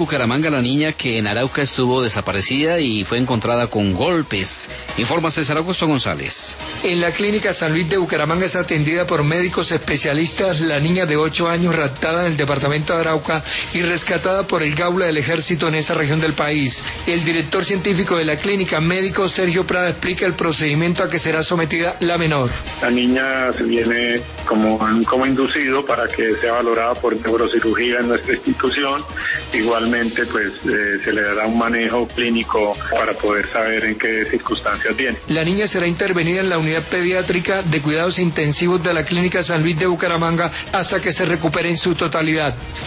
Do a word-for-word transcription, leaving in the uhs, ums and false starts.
Bucaramanga la niña que en Arauca estuvo desaparecida y fue encontrada con golpes. Informa César Augusto González. En la clínica San Luis de Bucaramanga es atendida por médicos especialistas la niña de ocho años raptada en el departamento de Arauca y rescatada por el Gaula del Ejército en esa región del país. El director científico de la clínica, médico Sergio Prada, explica el procedimiento a que será sometida la menor. La niña se viene como, como inducido para que sea valorada por neurocirugía en nuestra institución. Igualmente, pues eh, se le dará un manejo clínico para poder saber en qué circunstancias viene. La niña será intervenida en la unidad pediátrica de cuidados intensivos de la clínica San Luis de Bucaramanga hasta que se recupere en su totalidad.